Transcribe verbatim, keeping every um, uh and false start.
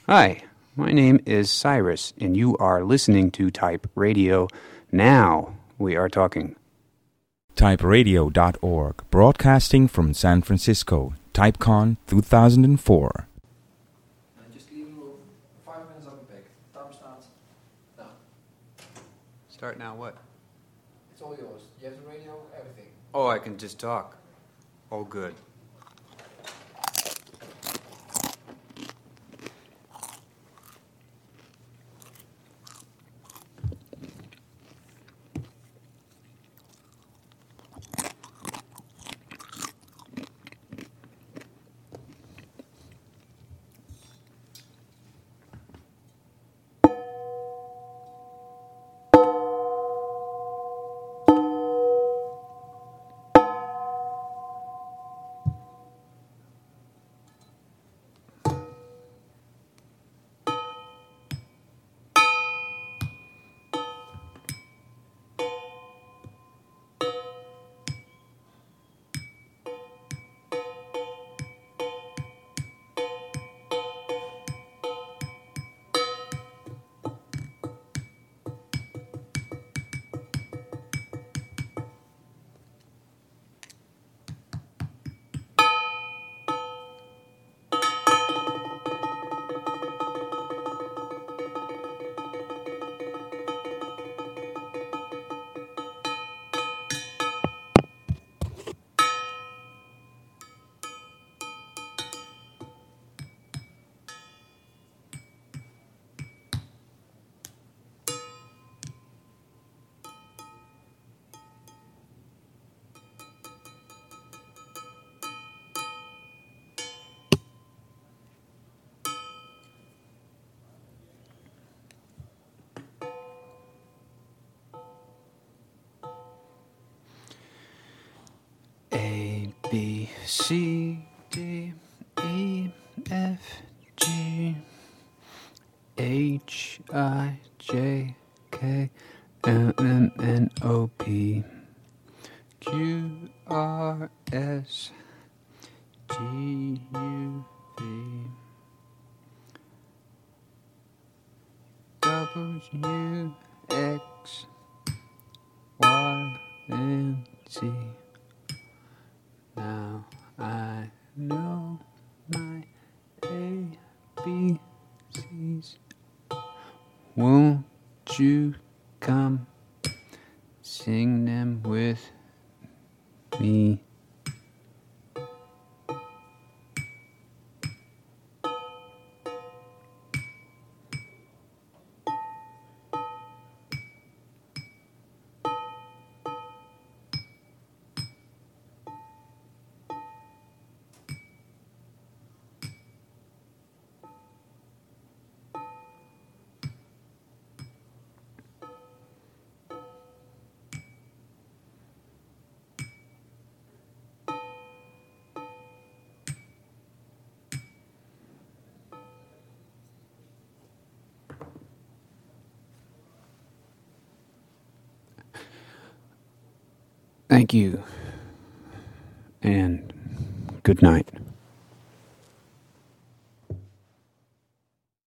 Hi, my name is Cyrus, and you are listening to Type Radio. Now we are talking. type radio dot org, broadcasting from San Francisco, TypeCon two thousand four. Just leave him five minutes up and back. Time starts now. Start now what? It's all yours. You have the radio, everything. Oh, I can just talk. Oh, good. A, B, C, D, E, F, G, H, I, J, K, L, M, N, O, P, Q, R, S, T, U, V, W, X, Y, and Z. Now I know my A B Cs. Won't you come sing them with me? Thank you, and good night.